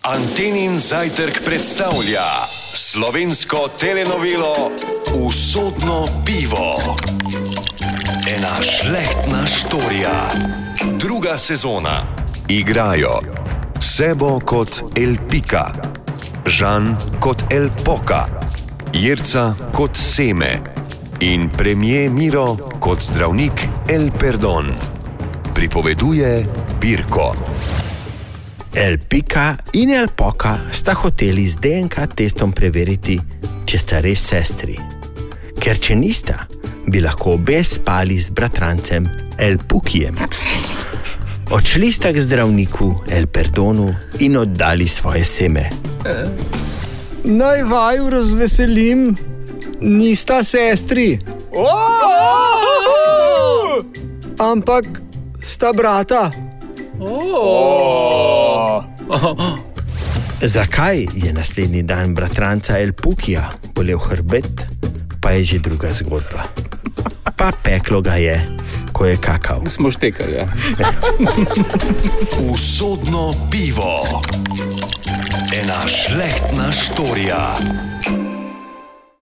Antenin zajtrk predstavlja slovensko telenovelo Usodno pivo. Ena žlehtna štorija. 2. sezona. Igrajo Sebo kot El Pika, Žan kot El Poka, Jerca kot Seme in premier Miro kot zdravnik El Perdon. Pripoveduje Pirko. El Pika in El Poka sta hoteli z DNK testom preveriti, če sta res sestri. Ker če nista, bi lahko obe spali z bratrancem El Pukijem. Odšli sta k zdravniku El Perdonu in oddali svoje seme. Naj vaju razveselim, nista sestri. Ampak sta brata. Zakaj je naslednji dan bratranca El Pukija bolel hrbet, pa je že druga zgodba. Pa peklo ga je, ko je kakal. Smo štekali, ja. Usodno pivo. Ena žlehtna štorija.